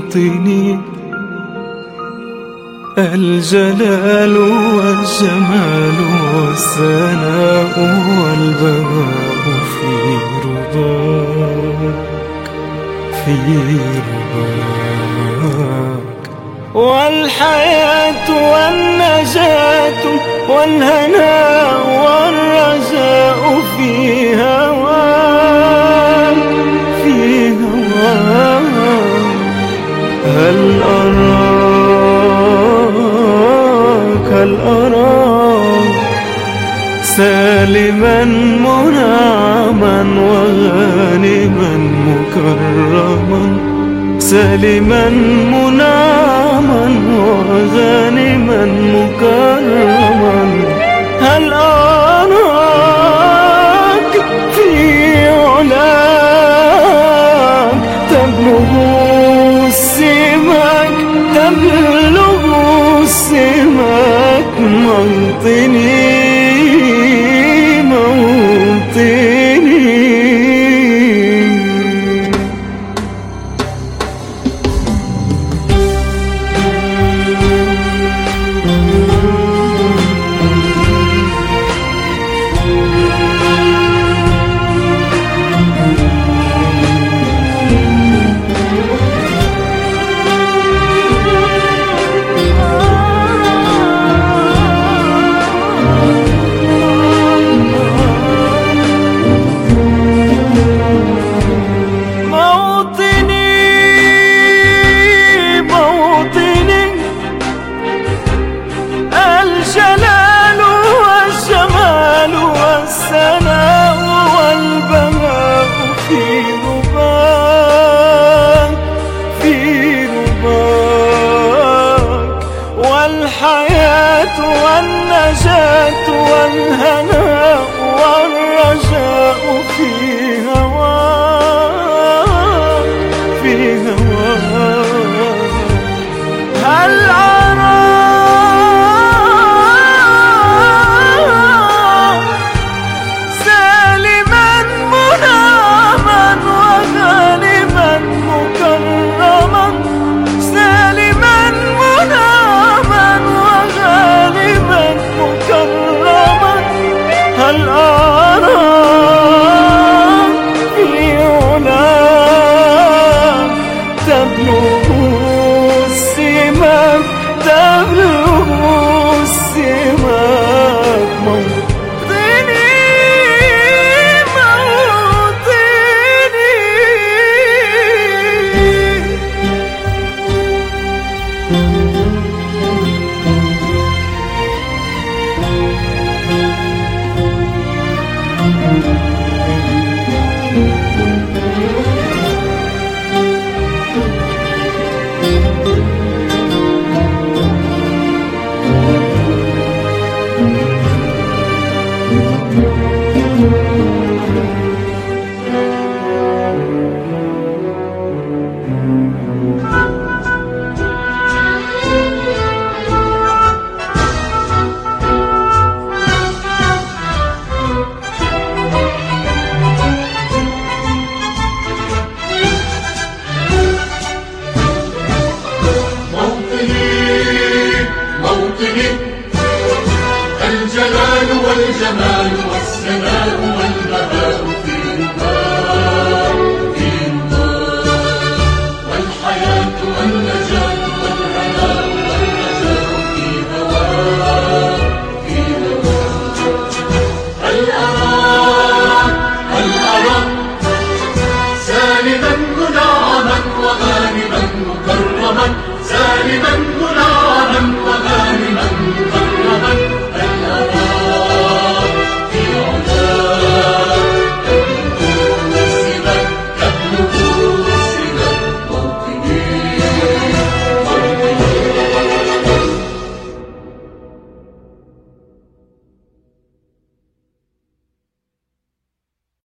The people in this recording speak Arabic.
موطني، الجلال والجمال والثناء والبهاء في رضاك، في رضاك، والحياة والنجاة والهناء والرجاء في هواك، في هواك. هل أراك سالما منعما وغانما مكرما، سالما منعما وغانما مكرما. هل أراك في علاك تبلغ السماك، تبلغ السماك موطني، موطني. الجلال والجمال والثناء والبهاء في رضاك، في رضاك، والحياة والنجاة والهناء والرجاء في هواك، في هواك. هل هل أراك في علاك تبلغ السماك، تبلغ السماك موطني، الجلال والجمال والثناء والبهاء في رضاك، في رضاك، والحياة والنجاة والهناء والرجاء في هواك، في هواك. هل أراك سالما منعما وغانما مكرما، سالما